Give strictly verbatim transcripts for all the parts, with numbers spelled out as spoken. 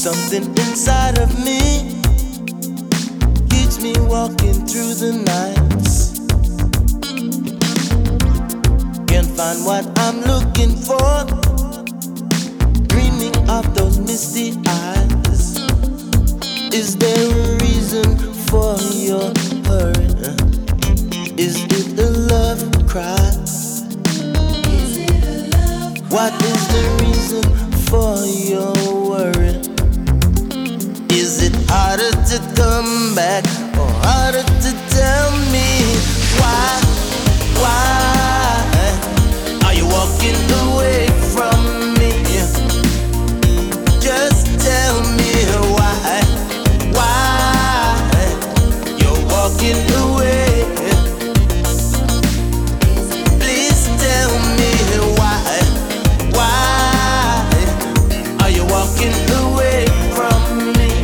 Something inside of me keeps me walking through the nights. Can't find what I'm looking for, dreaming of those misty eyes. Is there a reason for your hurry? Is it a love cry? Is it a love cry? What is the reason for your worry? Is it harder to come back or harder to tell me why? Why are you walking away from me? Just tell me why. Why you're walking away? Please tell me why. Why are you walking away from me?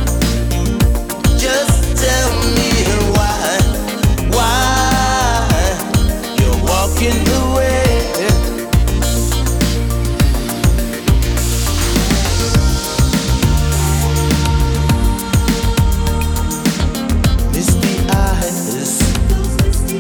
Just tell me why. Why you're walking away? Misty eyes, Those misty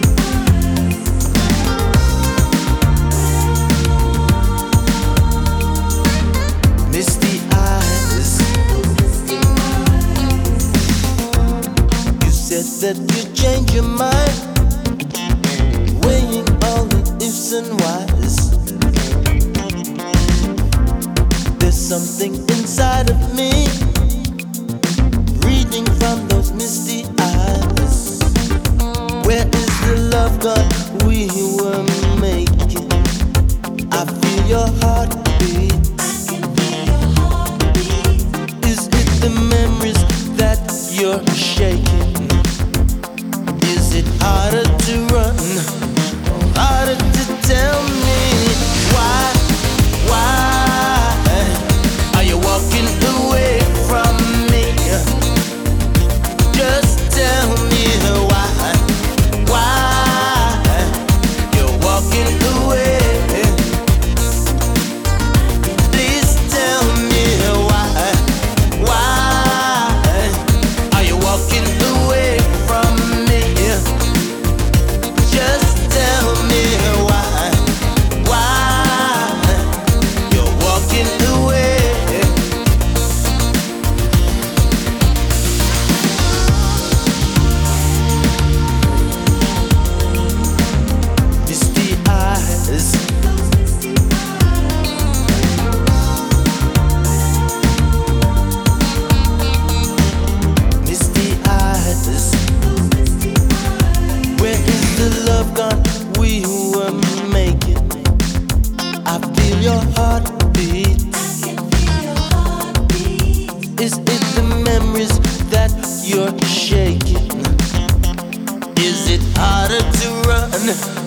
misty eyes. those misty eyes. You said that you changed your mind, weighing all the ifs and whys. There's something inside of me, reading from those misty eyes. Where is the love gone we were making? I feel your heartbeat. I can feel your heartbeat. Is it the memories that you're shaking? Is it harder to run or harder to tell me why? Why are you walking away from me? Just tell me why. Why you're walking away? Please tell me why. Why are you walking away from me? Just tell me why. Why you're walking away? Misty eyes, Those misty misty eyes. those misty eyes. Where is the love gone we were making? I feel your heartbeat. I can feel your heartbeat. Is it the memories that you're shaking? Is it harder to run